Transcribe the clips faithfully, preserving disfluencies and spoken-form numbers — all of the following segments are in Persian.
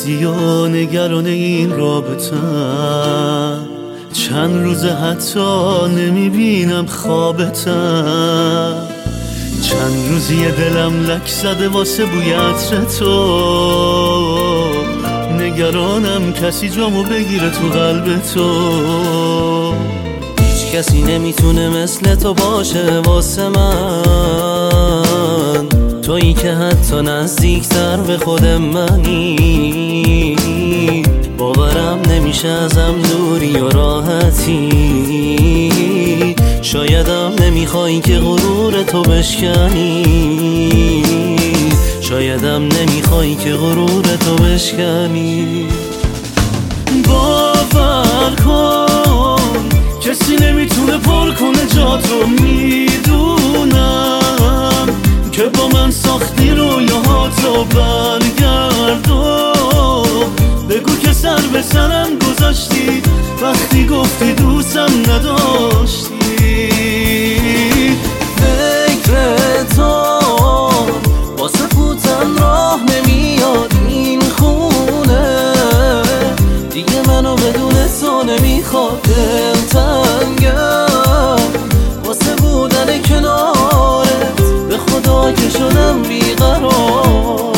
نیستی و نگران این رابطم، چند روزه حتی نمیبینم خوابتم، چند روزی دلم لک زده واسه بوی عطر تو، نگرانم کسی جامو بگیره تو قلب تو. هیچ کسی نمیتونه مثل تو باشه واسه من، تویی که حتی نزدیکتر به خود منی، باورم نمیشه ازم دوری و راحتی، شایدم نمیخوای که غرور تو بشکنی، شایدم نمیخوای که غرور تو بشکنی. باور کن کسی نمیتونه پر کنه جاتو، میدونم که با من ساختی رویاهاتو، برگردون بگو که سر به سرم گذاشتی وقتی گفتی دوستم نداشتی. فکر تو واسه پوتم راه نمیاد این خونه، دیگه منو بدون تو نمیخواد، دلتنگم واسه بودن کنارت، به خدا که شدم بیقراره.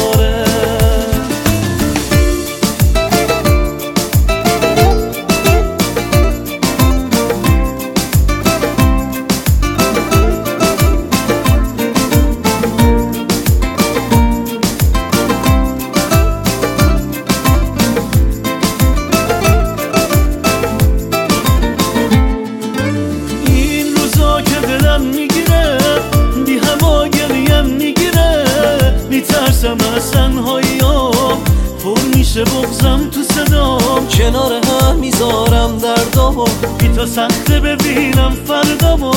میترسم از تنهاییام، پر میشه بغضم تو صدام، کنار هم میذارم دردامو، بی تا سخته ببینم فردامو،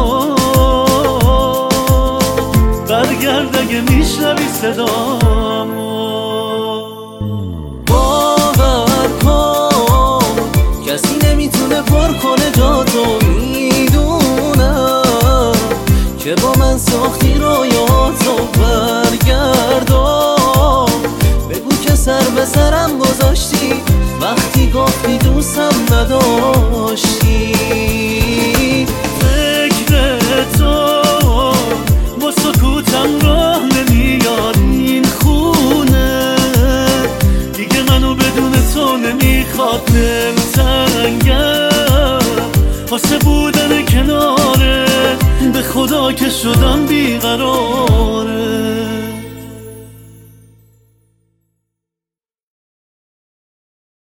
برگرد اگه میشنوی صدامو. باور کن کسی نمیتونه پر کنه جاتو، میدونم که با من ساختی رویاتو، برگردم بگو که سر به سرم گذاشتی وقتی گفتی دوستم نداشتی. فکر تو با سکوتم راه نمیاد این خونه، دیگه منو بدون تو نمیخواد، دلتنگم واسه بودن کناره، به خدا که شدم بیقرار.